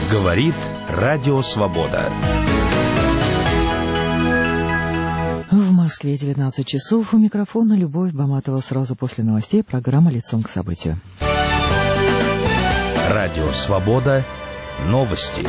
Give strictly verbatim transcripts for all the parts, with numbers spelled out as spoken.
Говорит Радио Свобода. В Москве девятнадцать часов. У микрофона Любовь Баматова. Сразу после новостей программа «Лицом к событию». Радио Свобода. Новости.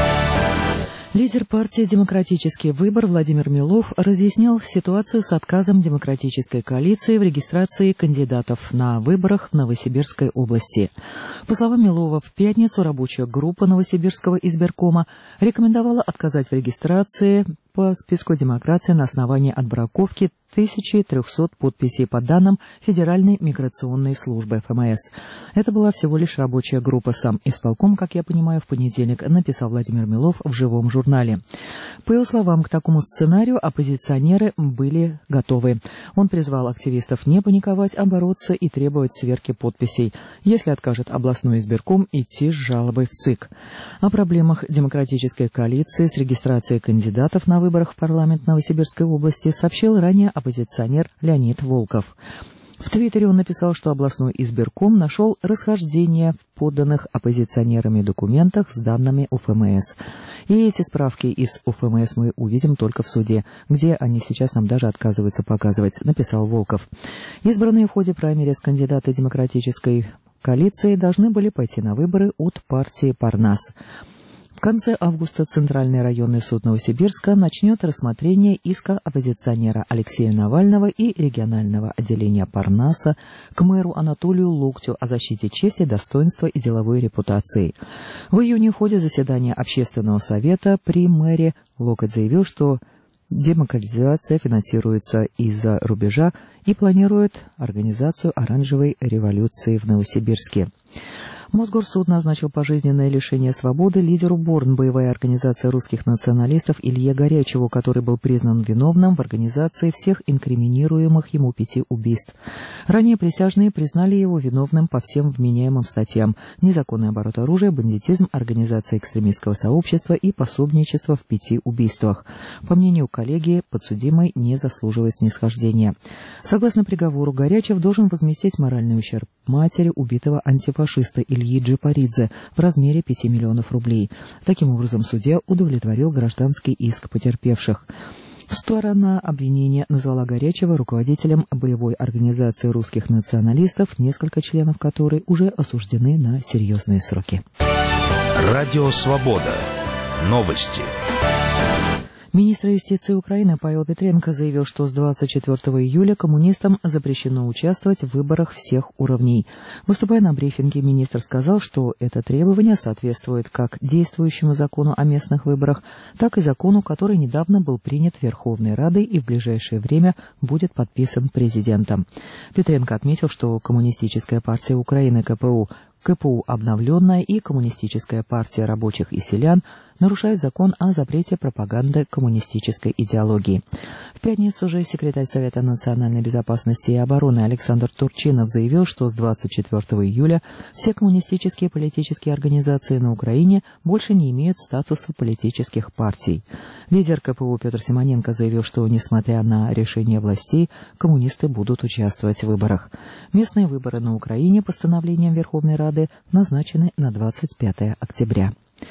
Лидер партии «Демократический выбор» Владимир Милов разъяснял ситуацию с отказом демократической коалиции в регистрации кандидатов на выборах в Новосибирской области. По словам Милова, в пятницу рабочая группа Новосибирского избиркома рекомендовала отказать в регистрации по списку демократии на основании отбраковки тысячи трехсот подписей по данным Федеральной миграционной службы эф эм эс. Это была всего лишь рабочая группа. Сам исполком, как я понимаю, в понедельник написал Владимир Милов в живом журнале. По его словам, к такому сценарию оппозиционеры были готовы. Он призвал активистов не паниковать, а бороться и требовать сверки подписей. Если откажет областной избирком, идти с жалобой в ЦИК. О проблемах демократической коалиции с регистрацией кандидатов на выборах в парламент Новосибирской области сообщил ранее оппозиционер Леонид Волков. В Твиттере он написал, что областной избирком нашел расхождение в поданных оппозиционерами документах с данными эф эм эс. И эти справки из эф эм эс мы увидим только в суде, где они сейчас нам даже отказываются показывать, написал Волков. Избранные в ходе праймериз кандидаты демократической коалиции должны были пойти на выборы от партии «Парнас». В конце августа Центральный районный суд Новосибирска начнет рассмотрение иска оппозиционера Алексея Навального и регионального отделения Парнаса к мэру Анатолию Локтю о защите чести, достоинства и деловой репутации. В июне в ходе заседания Общественного совета при мэре Локоть заявил, что демократизация финансируется из-за рубежа и планирует организацию оранжевой революции в Новосибирске. Мосгорсуд назначил пожизненное лишение свободы лидеру Борн, боевая организация русских националистов, Илье Горячеву, который был признан виновным в организации всех инкриминируемых ему пяти убийств. Ранее присяжные признали его виновным по всем вменяемым статьям: незаконный оборот оружия, бандитизм, организация экстремистского сообщества и пособничество в пяти убийствах. По мнению коллегии, подсудимый не заслуживает снисхождения. Согласно приговору, Горячев должен возместить моральный ущерб матери убитого антифашиста Ильи Ильи Джипаридзе в размере пяти миллионов рублей. Таким образом, судья удовлетворил гражданский иск потерпевших. Сторона обвинения назвала Горячева руководителем боевой организации русских националистов, несколько членов которой уже осуждены на серьезные сроки. Радио Свобода. Новости. Министр юстиции Украины Павел Петренко заявил, что с двадцать четвёртого июля коммунистам запрещено участвовать в выборах всех уровней. Выступая на брифинге, министр сказал, что это требование соответствует как действующему закону о местных выборах, так и закону, который недавно был принят Верховной Радой и в ближайшее время будет подписан президентом. Петренко отметил, что Коммунистическая партия Украины ка пэ у, ка пэ у обновленная и Коммунистическая партия рабочих и селян нарушает закон о запрете пропаганды коммунистической идеологии. В пятницу же секретарь Совета национальной безопасности и обороны Александр Турчинов заявил, что с двадцать четвёртого июля все коммунистические политические организации на Украине больше не имеют статуса политических партий. Лидер ка пэ у Петр Симоненко заявил, что, несмотря на решение властей, коммунисты будут участвовать в выборах. Местные выборы на Украине постановлением Верховной Рады назначены на двадцать пятое октября.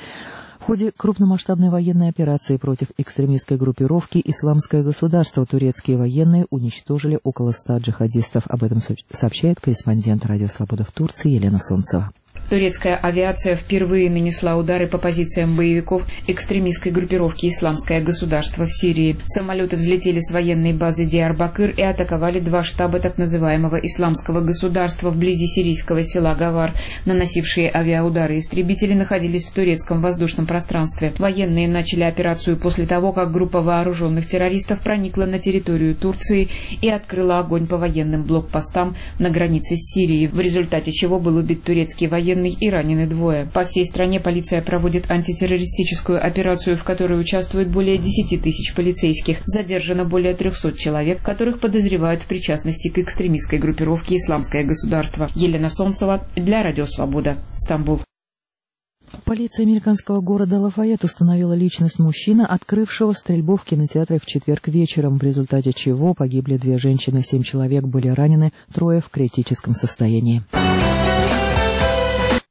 В ходе крупномасштабной военной операции против экстремистской группировки «Исламское государство» турецкие военные уничтожили около ста джихадистов. Об этом сообщает корреспондент «Радио Свобода» в Турции Елена Солнцева. Турецкая авиация впервые нанесла удары по позициям боевиков экстремистской группировки «Исламское государство» в Сирии. Самолеты взлетели с военной базы Диарбакыр и атаковали два штаба так называемого «Исламского государства» вблизи сирийского села Гавар. Наносившие авиаудары истребители находились в турецком воздушном пространстве. Военные начали операцию после того, как группа вооруженных террористов проникла на территорию Турции и открыла огонь по военным блокпостам на границе с Сирией, в результате чего был убит турецкий военный и ранены двое. По всей стране полиция проводит антитеррористическую операцию, в которой участвует более десяти тысяч полицейских. Задержано более трехсот человек, которых подозревают в причастности к экстремистской группировке «Исламское государство». Елена Солнцева для Радио Свобода, Стамбул. Полиция американского города Лафайет установила личность мужчины, открывшего стрельбу в кинотеатре в четверг вечером, в результате чего погибли две женщины, семь человек были ранены, трое в критическом состоянии.